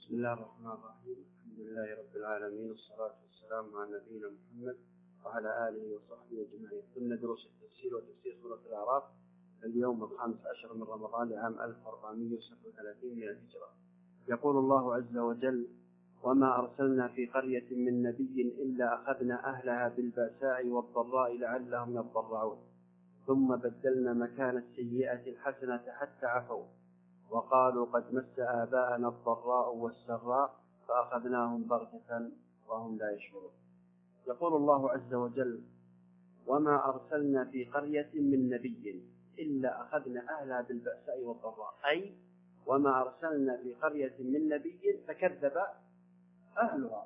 بسم الله الرحمن الرحيم. الحمد لله رب العالمين، والصلاة والسلام على نبينا محمد وعلى آله وصحبه أجمعين. ضمن دروس التفسير وتفسير سورة الأعراف اليوم 15 من رمضان لعام 1437 من الهجرة. يقول الله عز وجل: وما أرسلنا في قرية من نبي إلا أخذنا أهلها بالبأساء والضراء لعلهم يضرعون ثم بدلنا مكان السيئة الحسنة حتى عفوا وقالوا قد مس آباءنا الضراء والسراء فأخذناهم بغتة وهم لا يشعرون. يقول الله عز وجل: وما أرسلنا في قرية من نبي إلا أخذنا أهلها بالبأساء والضراء، أي وما أرسلنا في قرية من نبي فكذب أهلها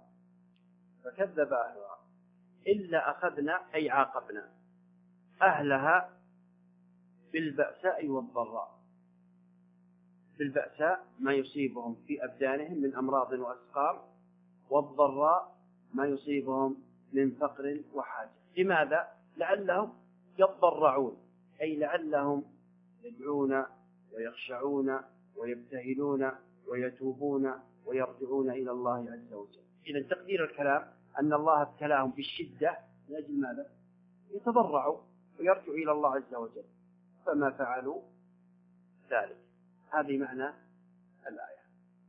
إلا أخذنا أي عاقبنا أهلها بالبأساء والضراء. بالبأساء ما يصيبهم في أبدانهم من أمراض وأسقام، والضراء ما يصيبهم من فقر وحاجة. لماذا؟ لعلهم يضرعون، أي لعلهم يدعون ويخشعون ويبتهلون ويتوبون ويرجعون إلى الله عز وجل. إذن تقدير الكلام أن الله ابتلاهم بالشدة من أجل ماذا؟ يتضرعوا ويرجعوا إلى الله عز وجل، فما فعلوا ذلك. هذه معنى الآية.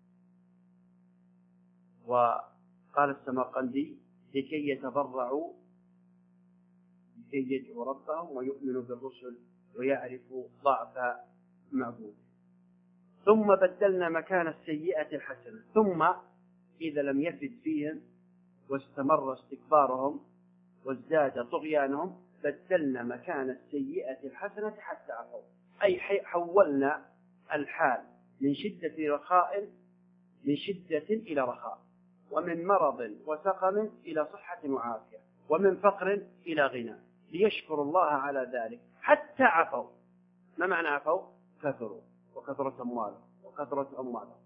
وقال السمرقندي: لكي يتضرعوا، لكي يدعوا ربهم ويؤمنوا بالرسل ويعرفوا ضعف معبود. ثم بدلنا مكان السيئة الحسنة. ثم إذا لم يفد فيهم واستمر استكبارهم وازداد طغيانهم بدلنا مكان السيئة الحسنة حتى عفوا، أي حولنا الحال من شدة رخاء إلى رخاء، ومن مرض وسقم إلى صحة وعافية، ومن فقر إلى غنى، ليشكروا الله على ذلك حتى عفوا. ما معنى عفوا؟ كثروا وكثرت أموالهم.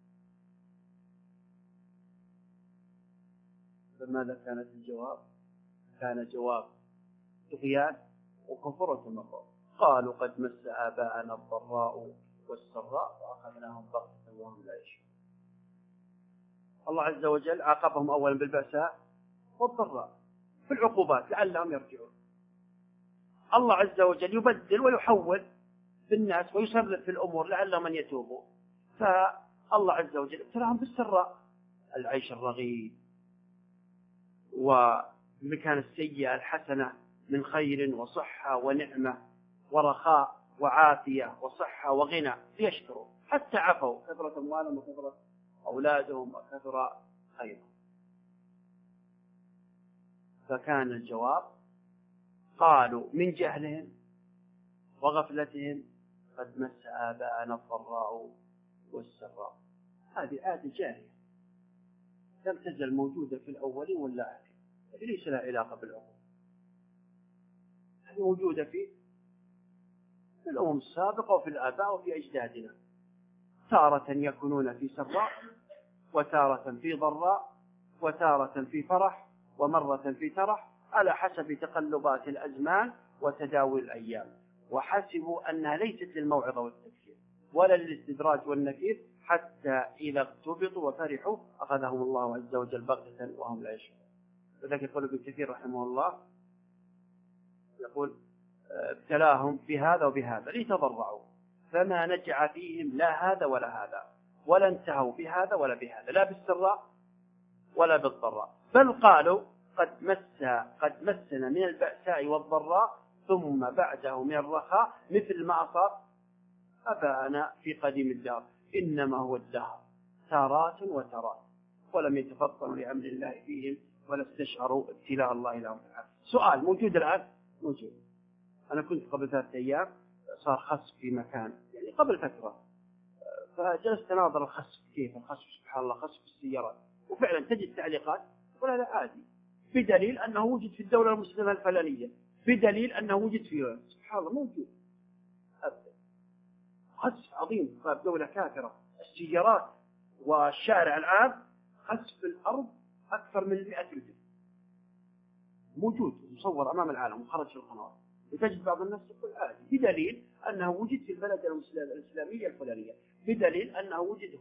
فماذا كانت الجواب؟ كان جواب طغيان وكفر وتمرد. قالوا قد مس آباءنا الضراء والسراء فأخذناهم بغتة وهم لا يشعرون. الله عز وجل عاقبهم أولا بالبأساء والضراء في العقوبات لعلهم يرجعون. الله عز وجل يبدل ويحول في الناس ويسرع في الأمور لعلهم أن يتوبوا. فالله عز وجل ابتلاهم بالسراء، العيش الرغيد، ومكان السيئة الحسنة من خير وصحة ونعمة ورخاء وعافية وصحة وغنى، ليشكروا حتى عفوا، كثرة أموالهم وكثرة أولادهم وكثرة خيرهم. فكان الجواب: قالوا من جهلهم وغفلتهم قد مس آباءنا الضراء والسراء. هذه عادة جاهلية لم تزل موجودة في الأولين والآخرين، ليس لها علاقة بالعقول. هذه موجودة في الأمم السابقة وفي الآباء وفي أجدادنا، تارة يكونون في سراء وتارة في ضراء وتارة في فرح ومرة في ترح، على حسب تقلبات الأزمان وتداول الأيام. وحسبوا أنها ليست للموعظة والتذكير ولا للاستدراج والنكير، حتى إذا اغتبطوا وفرحوا أخذهم الله عز وجل بغتة وهم لا يشعرون. وذلك يقول ابن كثير رحمه الله، يقول: ابتلاهم بهذا وبهذا ليتضرعوا، فما نجع فيهم لا هذا ولا هذا، ولا انتهوا بهذا ولا بهذا، لا بالسراء ولا بالضراء، بل قالوا قد مسنا من البأساء والضراء ثم بعده من الرخاء مثل ما أصاب أباءنا في قديم الدار، إنما هو الدهر تارات وترات، ولم يتفطنوا لأمر الله فيهم ولا استشعروا ابتلاء الله لهم. سؤال موجود الآن؟ موجود. أنا كنت قبل 3 أيام صار خسف في مكان، يعني قبل فترة، فجلست أناظر الخسف، كيف الخسف سبحان الله، خسف السيارات، وفعلا تجد تعليقات تقول هذا عادي، بدليل أنه وجد في الدولة المسلمة الفلانية، بدليل أنه وجد في سبحان الله موجود. أبدا خسف عظيم في دولة كافرة، السيارات والشارع العام خسف الأرض أكثر من 100 متر موجود مصور أمام العالم وخرج في القنوات، وتجد بعض الناس يقول عادي، بدليل أنه وجد في البلد الإسلامية الفلانية، بدليل أنه وجد هنا،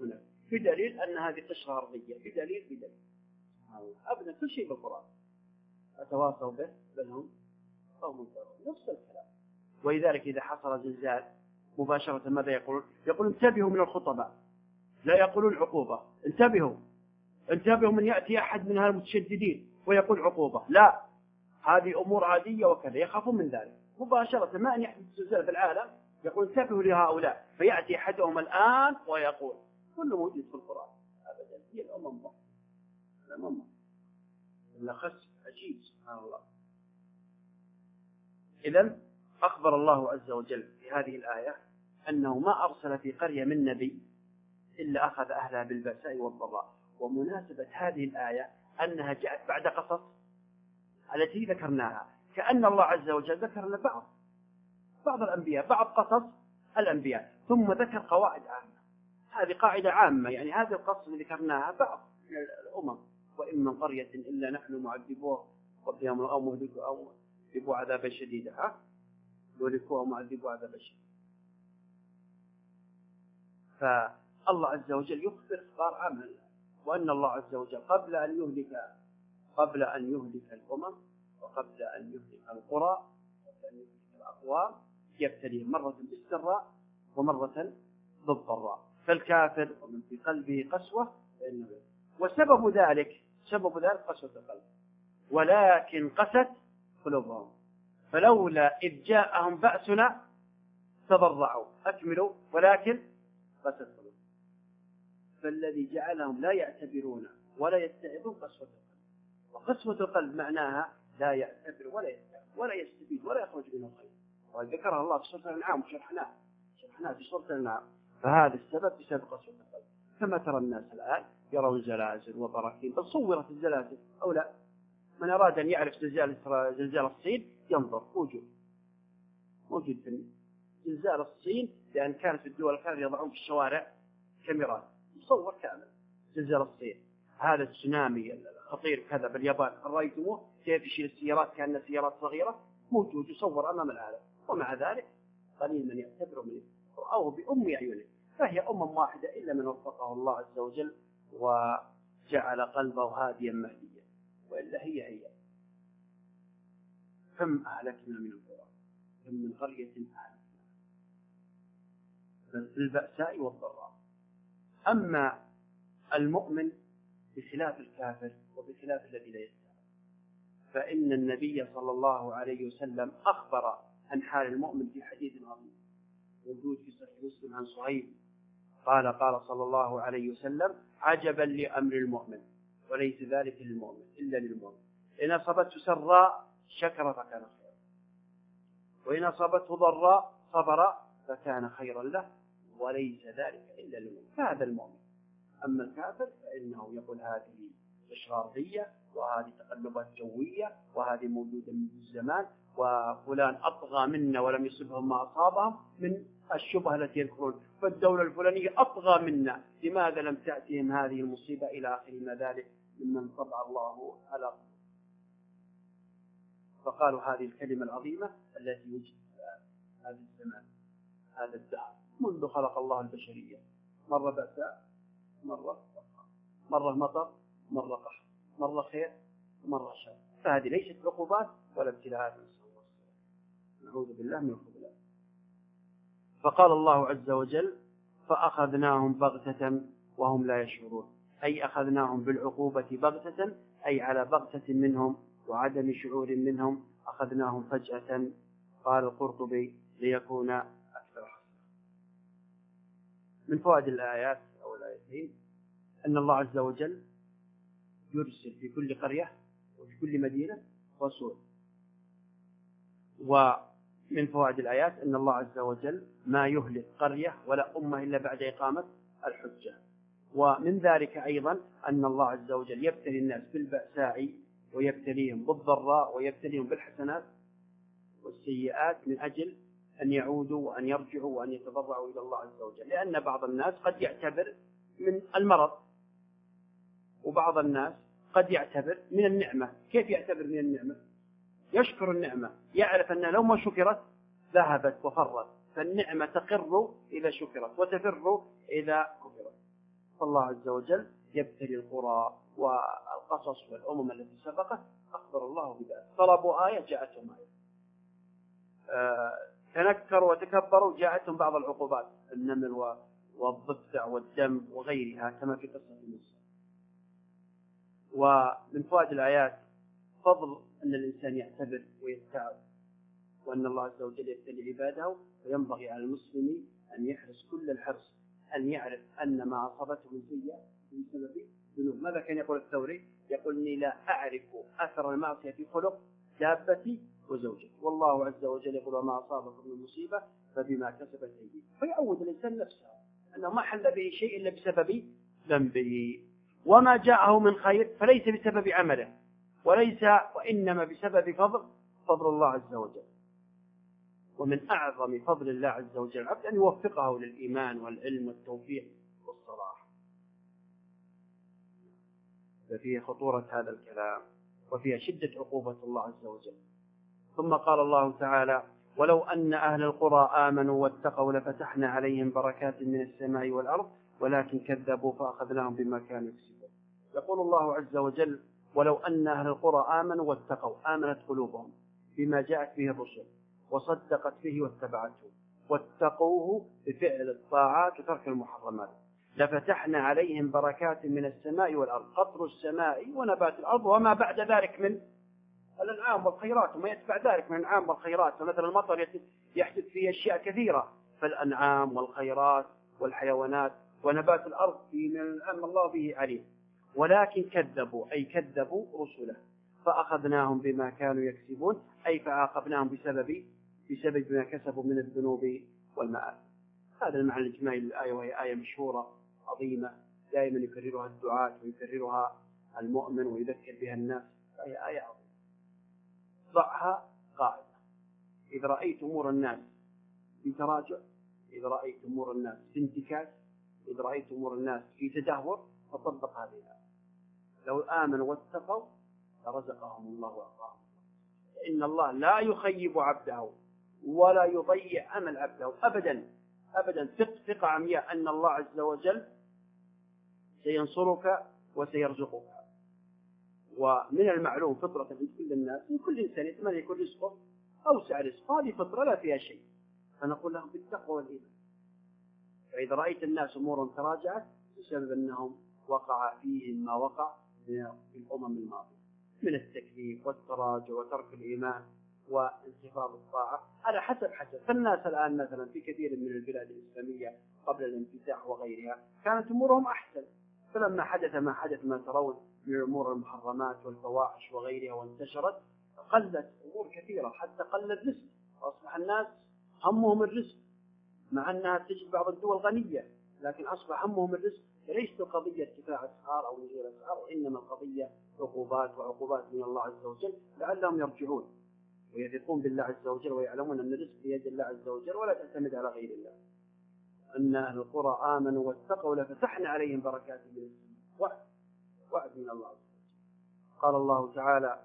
بدليل أن هذه قشرة أرضية، بدليل أبدا كل شيء بالقرآن أتواصوا به بل هم قوم نفس الكلام. ولذلك إذا حصل زلزال مباشرة ماذا يقولون؟ يقولون انتبهوا من الخطباء، لا يقولون عقوبة. انتبهوا من يأتي أحد من هالمتشددين ويقول عقوبة، لا، هذه أمور عادية وكذا، يخافون من ذلك مباشرة. ما أن يحدث زلزال في العالم يقول انتبهوا لهؤلاء، فيأتي أحدهم الآن ويقول كله موجود في القرآن. أبدا هي الأمم إلا خس عجيب سبحان الله. إذن أخبر الله عز وجل في هذه الآية أنه ما أرسل في قرية من نبي إلا أخذ أهلها بالبأساء والضراء. ومناسبة هذه الآية أنها جاءت بعد قصص التي ذكرناها، كأن الله عز وجل ذكر لنا بعض الأنبياء، بعض قصص الأنبياء، ثم ذكر قواعد عامة. هذه قاعدة عامة، يعني هذه القصص اللي ذكرناها بعض من الأمم، وإن من قرية إلا نحن معذبوها قبلهم أو مهلكوا أو يذيقوا عذابا شديدا، يهلكوها ومعذبوا عذابا شديدا. فالله عز وجل يخبر إخبار عام، وأن الله عز وجل قبل أن يهلك الأمم وقبل أن يهلك القرى وقبل أن يهلك الأقوام يبتليهم مرة بالسراء ومرة بالضراء. فالكافر ومن في قلبه قسوة فإنه وسبب ذلك قسوة القلب، ولكن قست قلوبهم فلولا إذ جاءهم بأسنا تضرعوا أكملوا ولكن قست قلوبهم. فالذي جعلهم لا يعتبرون ولا يستعبون قسوة القلب. وقسوة القلب معناها لا يعتبر ولا يستعب ولا يستفيد ولا يخرج منه خير. وذكرها الله في سورة الأنعام وشرحناها في سورة الأنعام. فهذا السبب بسبب قسوة القلب. كما ترى الناس الآن يرون زلازل وبراكين، بل صورت الزلازل أو لا. من أراد أن يعرف زلزال الصين ينظر، موجود في زلزال الصين، لأن كانت في الدول كانوا يضعون في الشوارع كاميرات مصور كامل زلزال الصين. هذا التسونامي الخطير كذا باليابان رأيتموه كيف يشيل السيارات كأنها سيارات صغيرة، موجود يصور أمام العالم. ومع ذلك قليل من يعتبر منه أو بأم عيونه. فهي واحدة إلا من وفقه الله عز وجل وجعل قلبه هاديا مهديا، وإلا هي كم أهلكنا من القرى، كم من قرية أهلكنا بالبأساء والضراء. أما المؤمن بخلاف الكافر وبخلاف الذي لا يستعمل، فإن النبي صلى الله عليه وسلم أخبر عن حال المؤمن في حديث عظيم موجود في صحيح مسلم عن صهيب قال صلى الله عليه وسلم: عجبا لأمر المؤمن وليس ذلك للمؤمن إلا للمؤمن، إن أصابته سراء شكر فكان خيرا، وإن أصابته ضراء صبر فكان خيرا له، وليس ذلك إلا للمؤمن. هذا المؤمن. أما الكافر فإنه يقول هذه قشرة أرضية، وهذه تقلبات جوية، وهذه موجودة من الزمان، وفلان أطغى منا ولم يصبهم ما أصابهم من الشبهة التي يذكرون، فالدولة الفلانية أطغى منا، لماذا لم تأتهم هذه المصيبة إلى آخر ما ذلك ممن طبع الله على قلوبهم. فقالوا هذه الكلمة العظيمة التي وجدت هذا الزمان هذا الدهر منذ خلق الله البشرية، مرة بأساء مرة مطر مرة قحط مرة خير مرة شر. فهذه ليست عقوبات ولا ابتلاءات، نعوذ بالله من الخذلان. فقال الله عز وجل: فأخذناهم بغتة وهم لا يشعرون، أي أخذناهم بالعقوبة بغتة، أي على بغتة منهم وعدم شعور منهم، أخذناهم فجأة. قال القرطبي: ليكون أكثر حسنا. من فوائد الآيات أو الآيتين أن الله عز وجل يرسل في كل قرية وفي كل مدينة رسول. ومن فوائد الآيات أن الله عز وجل ما يهلك قرية ولا أمة إلا بعد إقامة الحجة. ومن ذلك أيضا أن الله عز وجل يبتلي الناس بالبأساء ويبتليهم بالضراء ويبتليهم بالحسنات والسيئات من أجل أن يعودوا وأن يرجعوا وأن يتضرعوا إلى الله عز وجل. لأن بعض الناس قد يعتبر من المرض، وبعض الناس قد يعتبر من النعمة. كيف يعتبر من النعمة؟ يشكر النعمة، يعرف أنها لو ما شكرت ذهبت وفرت، فالنعمة تقر إذا شكرت وتفر إذا كفرت. فالله عز وجل يبتلي القرى والقصص والأمم التي سبقت، أخبر الله بذلك. طلبوا آية جاءتهم آية، تنكروا وتكبروا جاءتهم بعض العقوبات، النمل والضفدع والدم وغيرها كما في قصة موسى. ومن فوائد الآيات فضل أن الإنسان يعتبر ويتعب، وأن الله عز وجل يبتلي عباده، وينبغي على المسلم أن يحرص كل الحرص أن يعرف أن ما أصابته من سيئة بسبب ذنوب. ماذا كان يقول الثوري؟ يقول إني لا أعرف أثر المعصية في خلق دابتي وزوجتي، والله عز وجل يقول وما أصابكم من مصيبة فبما كسبت أيديكم. فيعود الإنسان نفسه أنه ما حل به شيء إلا بسبب ذنبه، وما جاءه من خير فليس بسبب عمله وإنما بسبب فضل الله عز وجل. ومن أعظم فضل الله عز وجل العبد أن يوفقه للإيمان والعلم والتوفيق والصلاح. ففيه خطورة هذا الكلام، وفيها شدة عقوبة الله عز وجل. ثم قال الله تعالى ولو أن أهل القرى آمنوا واتقوا لفتحنا عليهم بركات من السماء والأرض ولكن كذبوا فأخذناهم بما كانوا يكسبون. يقول الله عز وجل ولو أن أهل القرى آمنوا واتقوا، آمنت قلوبهم بما جاءت به الرسل وصدقت به واتبعته واتقوه بفعل الطاعات وترك المحرمات، لفتحنا عليهم بركات من السماء والأرض، قطر السماء ونبات الأرض وما بعد ذلك من الأنعام والخيرات وما يتبع ذلك من الأنعام والخيرات. فمثلا المطر يحدث فيه أشياء كثيرة، فالأنعام والخيرات والحيوانات ونبات الأرض في من الأمر الله به عليم. ولكن كذبوا أي كذبوا رسله فأخذناهم بما كانوا يكسبون، أي فعاقبناهم بسبب ما كسبوا من الذنوب والمآثم. هذا المعنى الإجمالي للآية، وهي آية مشهورة عظيمة دائما يكررها الدعاة ويكررها المؤمن ويذكر بها الناس. هي آية عظيمة. ضعها قاعدة: إذا رأيت أمور الناس في تراجع، إذا رأيت أمور الناس في انتكاس، إذا رأيت أمور الناس في تدهور، فطبق هذه الآية: لو آمنوا واتقوا لرزقهم الله وأعطاهم. إن الله لا يخيب عبده ولا يضيع أمل عبده أبدا أبدا. ثقة عمياء أن الله عز وجل سينصرك وسيرزقك. ومن المعلوم فطرة عند كل الناس، من كل إنسان يتمنى يكون رزقه أوسع رزق، هذه فطرة لا فيها شيء، فنقول لهم بالتقوى والإيمان. فإذا رأيت الناس أمور تراجعت بسبب أنهم وقع فيهم ما وقع في الأمم الماضية من التكليف والتراجع وترك الإيمان وانخفاض الطاعة، على حسب. فالناس الآن مثلا في كثير من البلاد الإسلامية قبل الانفتاح وغيرها كانت أمورهم أحسن، فلما حدث ما ترون من أمور المحرمات والفواحش وغيرها وانتشرت، قلت أمور كثيرة، حتى قل الرزق، وأصبح الناس همهم الرزق، مع أنها تجد بعض الدول غنية لكن أصبح همهم الرزق. ليست القضية ارتفاع أسعار أو نزول أسعار، وإنما القضية عقوبات من الله عز وجل لعلهم يرجعون ويثقون بالله عز وجل ويعلمون أن الرزق بيد الله عز وجل ولا تعتمد على غير الله. أن أهل القرى آمنوا واتقوا لفتحنا عليهم بركات من السماء، وعد من الله عز وجل. قال الله تعالى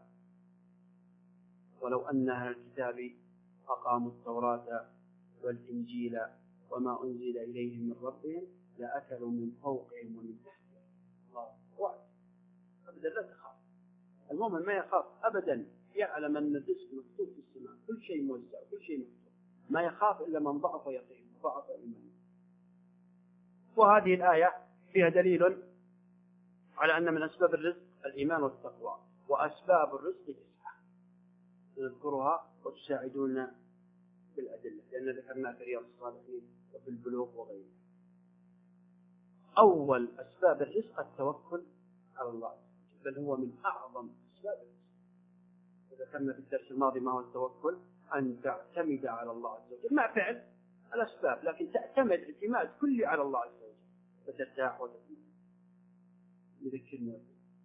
ولو أن أهل الكتاب أقاموا التوراة والإنجيل وما أنزل إليهم من ربهم لأكلوا من فوقهم ومن تحتهم. الله وعد أبدا، لا تخاف. المؤمن ما يخاف أبدا، يعلم أن الرزق مكتوب في السماء، كل شيء موزع، كل شيء مكتوب، ما يخاف إلا من ضعف يقين، ضعف إيمانه. وهذه الآية فيها دليل على أن من أسباب الرزق الإيمان والتقوى، وأسباب الرزق 9 نذكرها وتساعدون بالأدلة، لأن ذكرنا في رياض الصالحين وفي البلوغ وغيرها. أول أسباب الرزق التوكل على الله، بل هو من أعظم أسباب الرزق. ذكرنا في الدرس الماضي ما هو التوكل: أن تعتمد على الله عز وجل مع فعل الأسباب، لكن تعتمد اعتماد كلي على الله عز وجل فترتاح وتطمئن. يذكرنا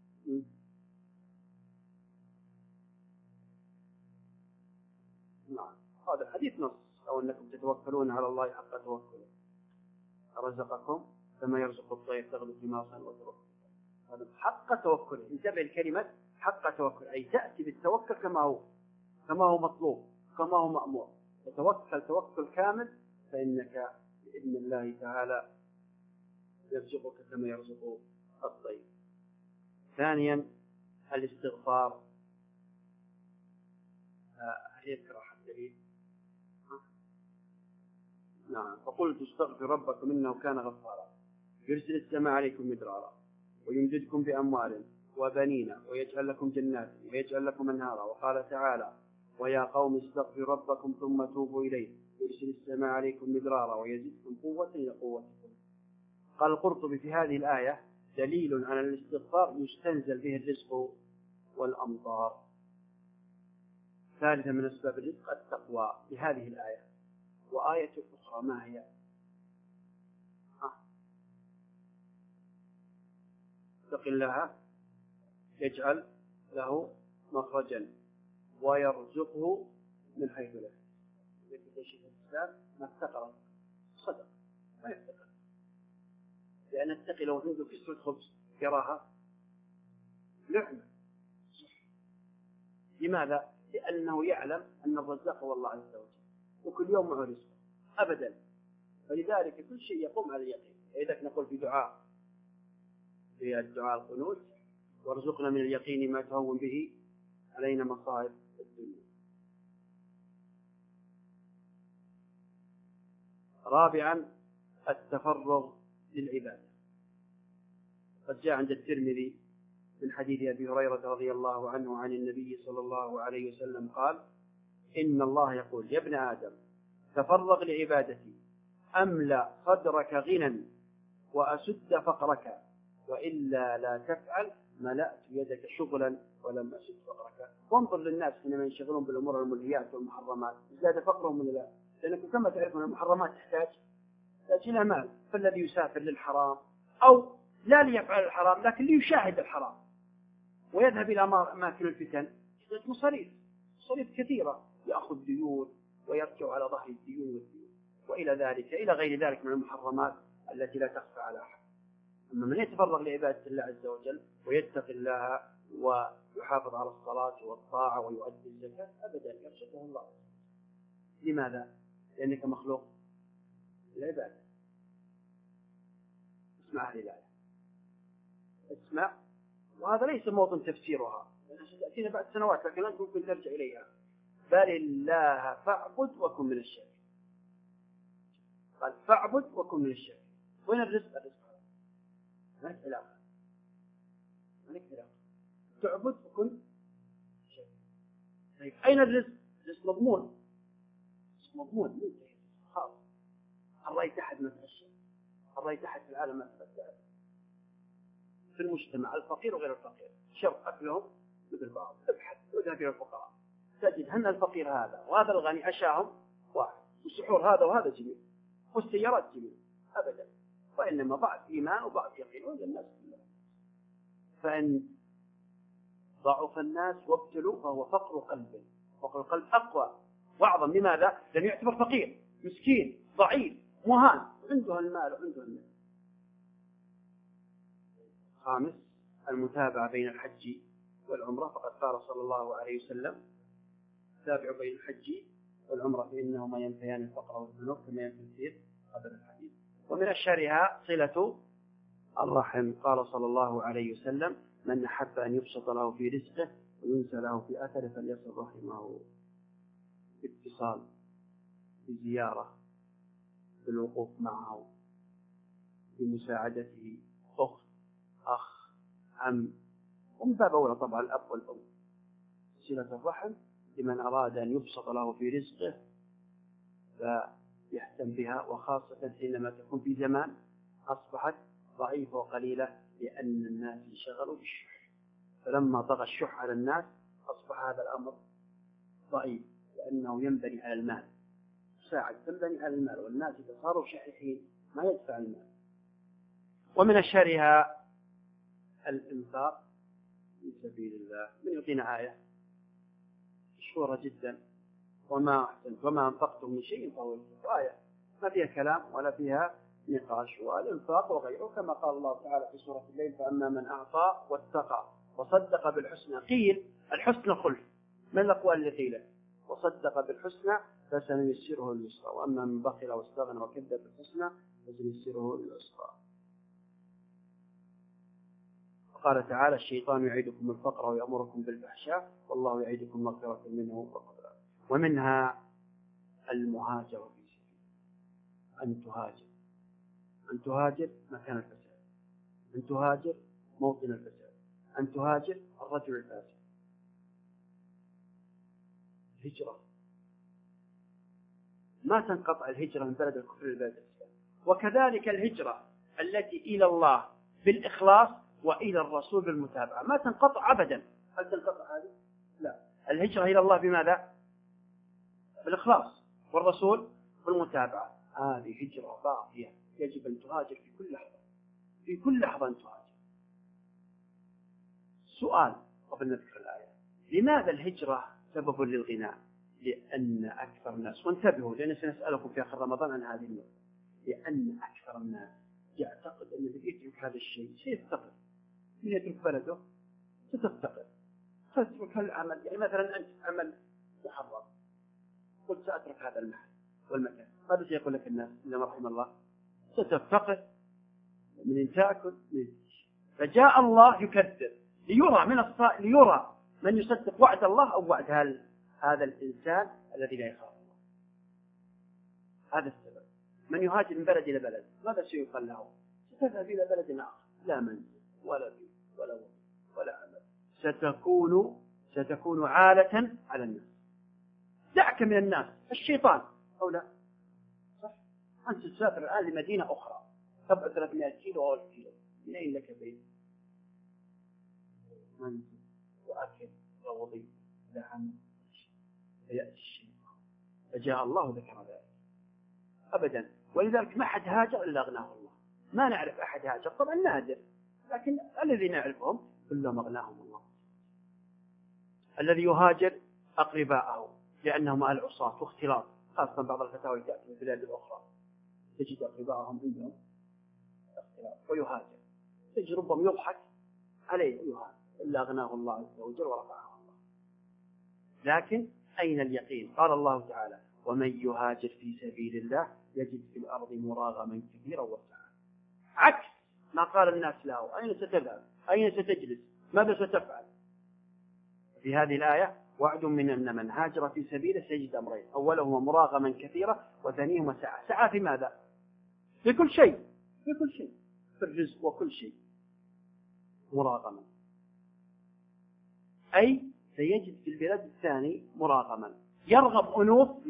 نعم، هذا حديث نص: أو أنكم تتوكلون على الله حق توكله رزقكم كما يرزق الطير تغدو خماصا وتروح. هذا حق توكل. انتبه الكلمة حق توكل، أي تأتي بالتوكل كما هو مطلوب، كما هو مأمور. تتوكل توكل كامل، فإنك بإذن الله تعالى يرزقك كما يرزق الطير. ثانيا الاستغفار. هل يذكر أحد دليل؟ نعم. فقلت استغفر ربكم إنه كان غفارا يرسل السماء عليكم مدرارا ويمددكم بأموال وبنين ويجعل لكم جنات ويجعل لكم أنهارا. وقال تعالى ويا قوم استغفروا ربكم ثم توبوا إليه يرسل السماء عليكم مدرارا ويزدكم قوة إلى قوتكم. قال القرطبي في هذه الآية دليل على الاستغفار يستنزل به الرزق والأمطار. ثالثا من أسباب الرزق التقوى بهذه الآية. وآية أخرى ما هي؟ اتق الله يجعل له مخرجا ويرزقه من حيث لا يحتسب. شيخ الإسلام ما افتقر صدق ما يفتقر، لأن التقي لو عنده كسرة خبز يراها نعمة. لماذا؟ لأنه يعلم أن الرزاق هو الله عز وجل وكل يوم معه رزق أبدا. فلذلك كل شيء يقوم على اليقين. إذا نقول في دعاء في الدعاء القنوت وارزقنا من اليقين ما تهون به علينا مصائب الدنيا. رابعا التفرغ للعبادة. قد جاء عند الترمذي من حديث أبي هريرة رضي الله عنه عن النبي صلى الله عليه وسلم قال إن الله يقول يا ابن آدم تفرغ لعبادتي أملأ صدرك غنى وأسد فقرك وإلا لا تفعل ملأت يدك شغلا ولم أسد فقرك. وانظر للناس حينما ينشغلون بالأمور الملهيات والمحرمات ازداد فقرهم من الله، لأنكم كما تعرفون المحرمات تحتاج إلى مال. فالذي يسافر للحرام أو لا ليفعل الحرام لكن ليشاهد الحرام ويذهب إلى أماكن الفتن يحتاج مصاريف كثيرة، يأخذ ديون ويرجع على ظهر الديون والديون وإلى ذلك إلى غير ذلك من المحرمات التي لا تخفى على أحد. أما من يتفرغ لعبادة الله عز وجل ويتقي الله ويحافظ على الصلاة والطاعة ويؤدي الزكاة أبدا يرشده الله. لماذا؟ لأنك مخلوق للعبادة. اسمع هذه الآية، اسمع، وهذا ليس موطن تفسيرها لأنها ستأتينا بعد سنوات لكن أنت ممكن ترجع إليها. بل الله فاعبد وكن من الشاكرين. قال فاعبد وكن من الشاكرين. وين الرزق؟ هناك علاقة تعبد وكن شاكر. طيب أين الرزق؟ الرزق مضمون خاص. هل رأيت أحد ما تأشر؟ هل رأيت أحد في العالم ما تأشر؟ في المجتمع الفقير وغير الفقير شرط أكلهم مثل بعض. ابحث وذهب إلى الفقراء تجد أن الفقير هذا وهذا الغني عشاهم واحد، والسحور هذا وهذا جميل، والسيارات جميل أبدا. وإنما بعض إيمان وبعض يقين عند الناس كلها. فإن ضعف الناس وابتلوا فهو فقر قلب. فقر القلب أقوى وأعظم. لماذا؟ لأنه يعتبر فقير مسكين ضعيف مهان عنده المال وعنده المال. خامس المتابعة بين الحج والعمرة. فقد قال صلى الله عليه وسلم تابعوا بين الحج والعمرة فإنهما ينفيان الفقر والذنوب كما ينفي السير قدر الحديد. ومن أشهرها صلة الرحم. قال صلى الله عليه وسلم من أحب أن يبسط له في رزقه وينسى له في أثره فليصل رحمه. باتصال، بزيارة، بالوقوف معه، بمساعدته، أخ، عم، ومن باب أولى طبعا الأب والأم. صلة الرحم لمن أراد أن يبسط له في رزقه فيهتم بها، وخاصة حينما تكون في زمان أصبحت ضعيفة وقليلة لأن الناس انشغلوا بالشح. فلما طغى الشح على الناس أصبح هذا الأمر ضعيف لأنه ينبني على المال. تنبني على المال، والناس إذا صاروا شحيحين ما يدفع المال. ومن أشهرها الإنفاق في سبيل الله. من يعطينا آية مشهورة جدا وما أنفقتم من شيء فهو آية ما فيها كلام ولا فيها نقاش. والإنفاق وغيره كما قال الله تعالى في سورة الليل فأما من أعطى واتقى وصدق بالحسنى. قيل الحسنى خلف من الأقوال اللي قيلت وصدق بالحسنى فسنيسره لليسرى وأما من بخل واستغنى وكذب بالحسنى فسنيسره للعسرى. قال تعالى الشيطان يعيدكم الفقر ويأمركم بالفحشاء والله يعيدكم مغفرة منه وفضلا. ومنها المهاجرة في سبيل أن تهاجر مكان الفساد، أن تهاجر موطن الفساد، أن تهاجر الرجل الفاسد. هجرة ما تنقطع الهجرة من بلد الكفر لبلد الإسلام. وكذلك الهجرة التي إلى الله بالإخلاص وإلى الرسول بالمتابعة ما تنقطع أبدا. هل تنقطع هذه؟ لا. الهجرة إلى الله بماذا؟ بالإخلاص، والرسول بالمتابعة. هذه هجرة باقية يجب أن تهاجر في كل لحظة، في كل لحظة أن تهاجر. سؤال قبل نذكر الآية: لماذا الهجرة سبب للغناء؟ لأن أكثر الناس، وانتبهوا لأن سنسألكم في آخر رمضان عن هذه النقطة، لأن أكثر الناس يعتقد أن الذي يترك هذا الشيء سيفتقر. من يترك بلده ستفتقر، فتترك العمل. يعني مثلا أنت عمل محرم، قلت سأترك هذا المحل والمكان، ماذا سيقول لك الناس إلا ما رحم الله؟ ستفتقر من تأكل من. فجاء الله يكذب ليرى من يصدق وعد الله أو وعد هذا الإنسان الذي لا يخاف الله. هذا السبب. من يهاجر من بلد إلى بلد ماذا سيقال له؟ ستذهب إلى بلد آخر، لا منزل ولا بيت ولا وطن ولا عمل. ستكون عالة على الناس. دعك من الناس، الشيطان أو لا؟ صح؟ أنت تسافر الآن لمدينة أخرى تبعد 300 كيلو أو 1000 كيلو، من أين لك بيت؟ منزل وأكل ووظيفة لا عمل. فيأتي الشيطان، فجاء الله ذكر ذلك أبدا. ولذلك ما حد هاجر إلا أغناه الله. ما نعرف أحد هاجر، طبعا نادر، لكن الذي نعرفهم كلهم أغناهم الله. الذي يهاجر أقرباءه لأنهم أهل عصاة واختلاط، خاصة بعض الفتاوى تأتي من البلاد الأخرى تجد أقرباءهم عندهم اختلاط ويهاجر، تجد ربما يضحك عليه يهاجر، إلا أغناه الله عز وجل ورفعه الله. لكن أين اليقين؟ قال الله تعالى: ومن يهاجر في سبيل الله يجد في الأرض مراغما كثيرا وسعا. عكس ما قال الناس له: أين ستذهب؟ أين ستجلس؟ ماذا ستفعل؟ في هذه الآية وعد من أن من هاجر في سبيله سيجد أمرين: أولهما مراغما كثيرا، وثانيهما سعة. سعة في ماذا؟ في كل شيء، في كل شيء، في الرزق وكل شيء. مراغما أي سيجد في البلاد الثاني مراغما، يرغب أنوف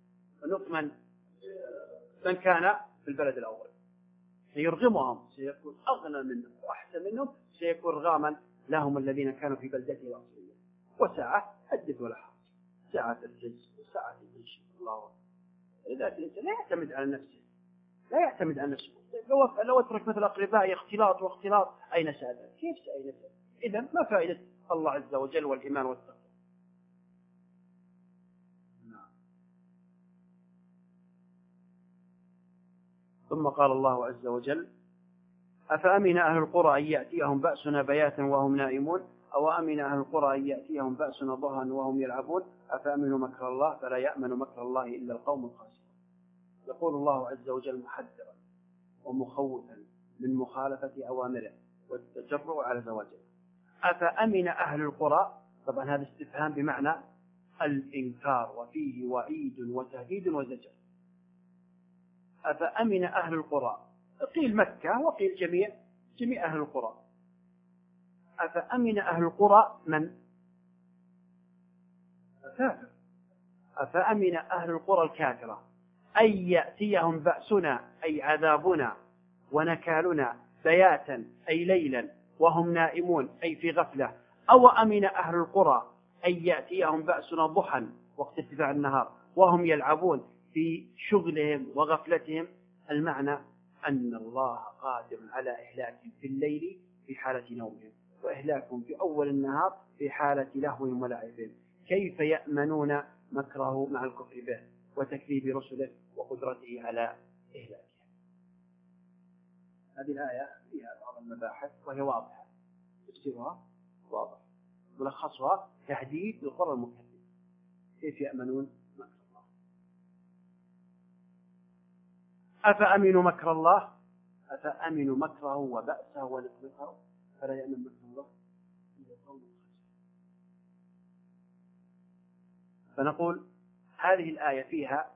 من كان في البلد الأول، سيرغمهم، سيكون أغنى منهم وأحسن منهم، سيكون رغاما لهم الذين كانوا في بلدته الأصلية. وساعة حدث ولا حرج، ساعة الرزق وساعة العيش. الله لذلك الإنسان لا يعتمد على نفسه، لا يعتمد على نفسه. لو اترك مثل أقربائي اختلاط واختلاط، أين سأذهب؟ كيف سأذهب؟ إذا ما فائدة الله عز وجل والإيمان والتقوى؟ ثم قال الله عز وجل: أفأمن أهل القرى أن يأتيهم بأسنا بياتا وهم نائمون أو أمن أهل القرى أن يأتيهم بأسنا ضحى وهم يلعبون أفأمنوا مكر الله فلا يأمن مكر الله إلا القوم الخاسرون. يقول الله عز وجل محذرا ومخوفا من مخالفة أوامره والتجرؤ على زواجه. أفأمن أهل القرى، طبعا هذا استفهام بمعنى الإنكار وفيه وعيد وتهديد وزجر. أفأمن أهل القرى، قيل مكة وقيل جميع أهل القرى. أفأمن أهل القرى من؟ الكافر. أفأمن أهل القرى الكافرة أن يأتيهم بأسنا أي عذابنا ونكالنا بياتا أي ليلا وهم نائمون أي في غفلة، أو أمن أهل القرى أن يأتيهم بأسنا ضحى وقت ارتفاع النهار وهم يلعبون في شغلهم وغفلتهم. المعنى أن الله قادر على إهلاكهم في الليل في حالة نومهم، وإهلاكهم في أول النهار في حالة لهوهم ولعبهم. كيف يأمنون مكره مع الكفر به وتكذيب رسله وقدرته على إهلاكهم؟ هذه الآية فيها بعض المباحث وهي واضحة، تفسيرها واضح، ملخصها تهديد للقرى المكذبة. كيف يأمنون مكر الله؟ أفأمنوا مكر الله، أفأمنوا مكره وبأسه ونقمته. فلا يأمن مكر الله إلا القوم الخاسرون. فنقول هذه الآية فيها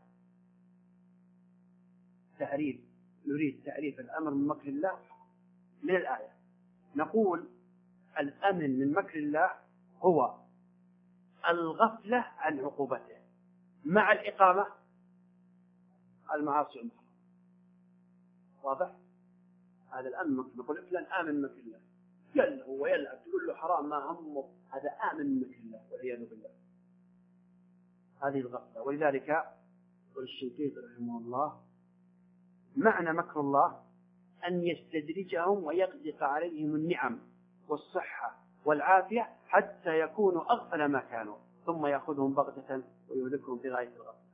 تعريف، نريد تعريف الأمر من مكر الله من الآية. نقول الأمن من مكر الله هو الغفلة عن عقوبته مع الإقامة المعاصي المحرمة. واضح؟ هذا الأمن مكر. نقول فلان آمن مكر الله، يلا هو يلعب تقول له حرام ما همه، هذا آمن مكر الله والعياذ بالله. هذه الغفلة. ولذلك يقول الشنقيطي رحمه الله معنى مكر الله أن يستدرجهم ويغدق عليهم النعم والصحة والعافية حتى يكونوا أغفل ما كانوا، ثم يأخذهم بغتة ويهلكهم في غاية الغفلة.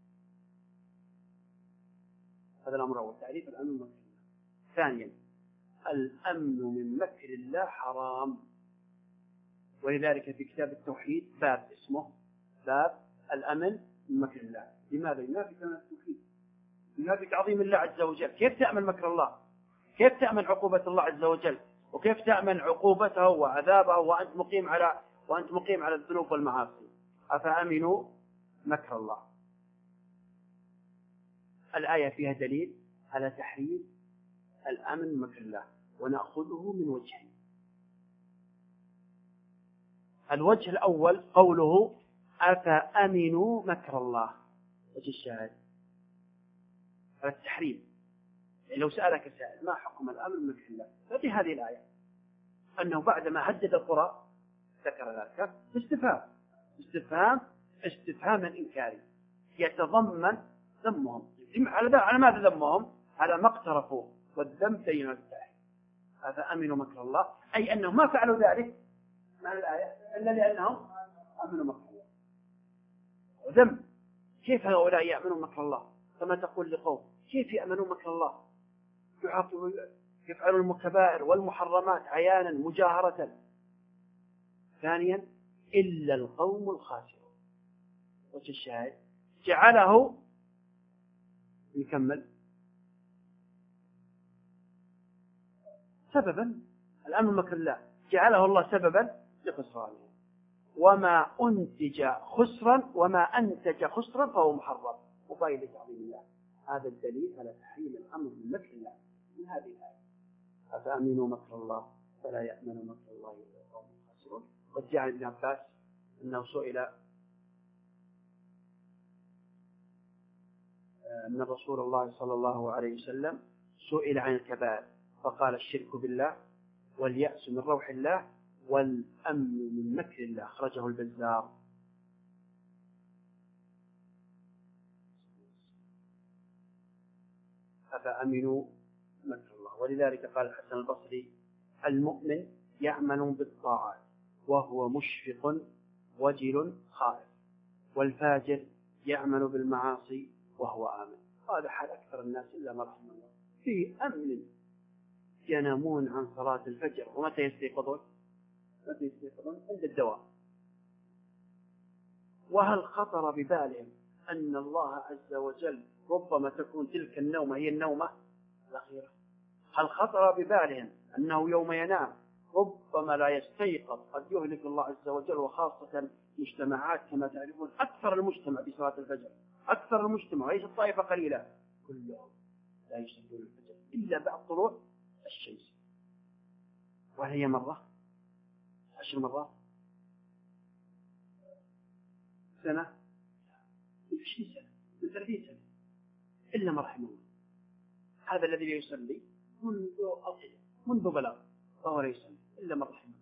هذا الأمر أول، تعريف الأمن من مكر الله. ثانيا الأمن من مكر الله حرام. ولذلك في كتاب التوحيد باب اسمه باب الأمن من مكر الله. لماذا؟ ينافي كلمة التوحيد، ينافي تعظيم الله عز وجل. كيف تأمن مكر الله؟ كيف تأمن عقوبة الله عز وجل؟ وكيف تأمن عقوبته وعذابه وأنت مقيم على الذنوب والمعاصي؟ أفأمنوا مكر الله. الآية فيها دليل على تحريم الأمن من مكر الله، ونأخذه من وجهين. الوجه الأول قوله أفأمنوا مكر الله، وجه الشاهد على التحريم. يعني لو سألك سائل ما حكم الأمن من مكر الله، ففي هذه الآية أنه بعدما هدد القرى ذكر ذلك استفهاما إنكاري يتضمن ذمهم. على ماذا ذمهم؟ على ما اقترفوا، والذنب بين التحريم. هذا أمنوا مكر الله، أي أنهم ما فعلوا ذلك مع الآية إلا لأنهم أمنوا مكر الله. وذنب كيف هؤلاء يأمنوا مكر الله؟ كما تقول لقوم كيف يأمنوا مكر الله؟ يفعلون الكبائر والمحرمات عيانا مجاهرة. ثانيا إلا القوم الخاسرون. وش الشاهد؟ جعله يكمل سببا الأمن مكر الله، جعله الله سببا لخسرانه، وما أنتج خسرا فهو محرم وباين تعظيم الله. هذا الدليل على تحريم الأمر من مكر الله من هذه الآية. أفأمنوا مكر الله فلا يأمن مكر الله إلا القوم الخاسرون. وجاء عن ابن عباس أنه سئل أن رسول الله صلى الله عليه وسلم سئل عن الكبائر فقال الشرك بالله واليأس من روح الله والأمن من مكر الله. أخرجه البزار. أفأمنوا مكر الله. ولذلك قال الحسن البصري المؤمن يعمل بالطاعات وهو مشفق وجل خائف، والفاجر يعمل بالمعاصي وهو آمن. هذا حال أكثر الناس إلا ما رحم الله، في أمن ينامون عن صلاة الفجر. ومتى يستيقظون؟ عند الدوام. وهل خطر ببالهم أن الله عز وجل ربما تكون تلك النومة هي النومة الأخيرة؟ هل خطر ببالهم أنه يوم ينام ربما لا يستيقظ؟ قد يهلك الله عز وجل، وخاصة مجتمعات كما تعرفون أكثر المجتمع بصلاة الفجر، أكثر المجتمع وليس الطائفة قليلة، كلهم لا يصلون الفجر إلا بعد طلوع الشمس. وهي مرة 10 مرات سنة 20 سنة 30 سنة إلا ما رحمه الله. هذا الذي يصلي منذ بلغ فهو لا يصلي إلا ما رحمه الله.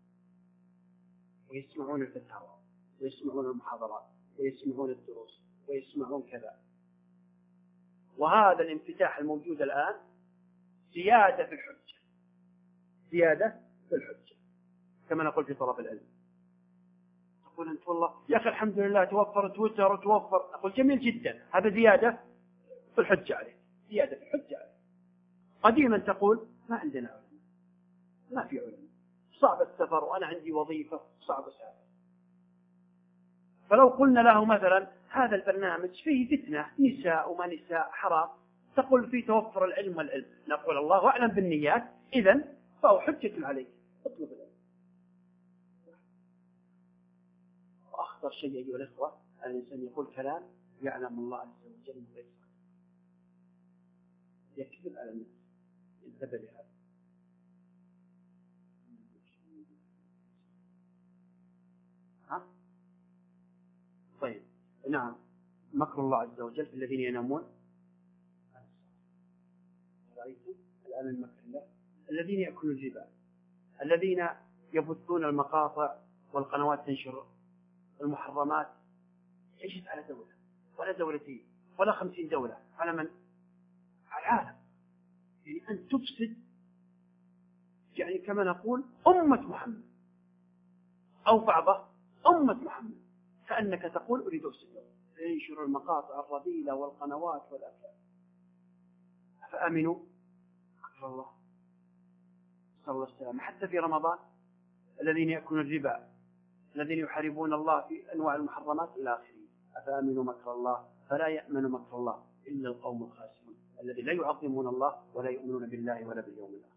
ويسمعون الفتاوى ويسمعون المحاضرات ويسمعون الدروس ويسمعون كذا. وهذا الانفتاح الموجود الآن زيادة في الحجة، زيادة في الحجة كما نقول في طلب العلم. تقول أنت والله يا أخي الحمد لله توفر تويتر وتوفر، أقول جميل جدا، هذا زيادة في الحجة عليه، زيادة في الحجة عليه. قديما تقول ما عندنا علم، ما في علم، صعب السفر وأنا عندي وظيفة صعب السفر. فلو قلنا له مثلا هذا البرنامج فيه فتنة نساء وما نساء حرام، تقول فيه توفر العلم والعلم، نقول الله أعلم بالنيات، إذن فهو حجة عليك. اطلب العلم. وأخطر شيء أيها الإخوة أن الإنسان يقول كلام يعلم الله عز وجل غير صادق، يكذب على الناس. انتبه لهذا. طيب نعم، مكر الله عز وجل في الذين ينامون. رأيتم الآن من مكر الله الذين يأكلون الربا، الذين يبثون المقاطع والقنوات تنشر المحرمات. ليست على دولة ولا دولتين ولا 50 دولة، على من؟ على العالم. يعني أن تفسد، يعني كما نقول أمة محمد أو بعض أمة محمد، كأنك تقول أريد أفسد، ينشر المقاطع الرذيلة والقنوات والأفلام. فآمنوا مكر الله، نسأل الله السلامة. حتى في رمضان الذين يأكلون الربا، الذين يحاربون الله في أنواع المحرمات إلى آخره. أفآمنوا مكر الله فلا يأمن مكر الله إلا القوم الخاسرون الذين لا يعظمون الله ولا يؤمنون بالله ولا باليوم الآخر.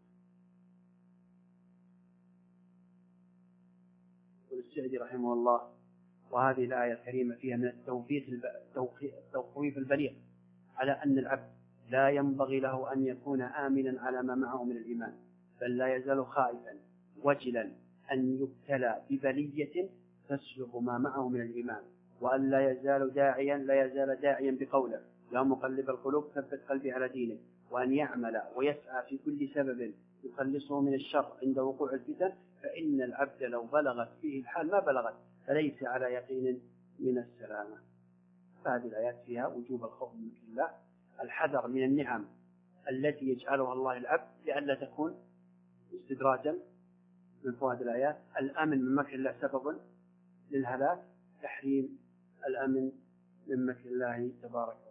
يقول السعدي رحمه الله: وهذه الآية الكريمة فيها من التوقيف البليغ على أن العبد لا ينبغي له أن يكون آمنا على ما معه من الإيمان، بل لا يزال خائفا وجلا أن يبتلى ببلية تسلب ما معه من الإيمان، وأن لا يزال داعيا بقوله: يا مقلب القلوب ثبت قلبي على دينك، وأن يعمل ويسعى في كل سبب يخلصه من الشر عند وقوع الفتن، فإن العبد لو بلغت فيه الحال ما بلغت فليس على يقين من السلامة. فهذه الآيات فيها وجوب الخوف من مكر الله، الحذر من النعم التي يجعلها الله العبد لئلا تكون استدراجا من فوائد الآيات، الأمن من مكر الله سبب للهلاك، تحريم الأمن من مكر الله تبارك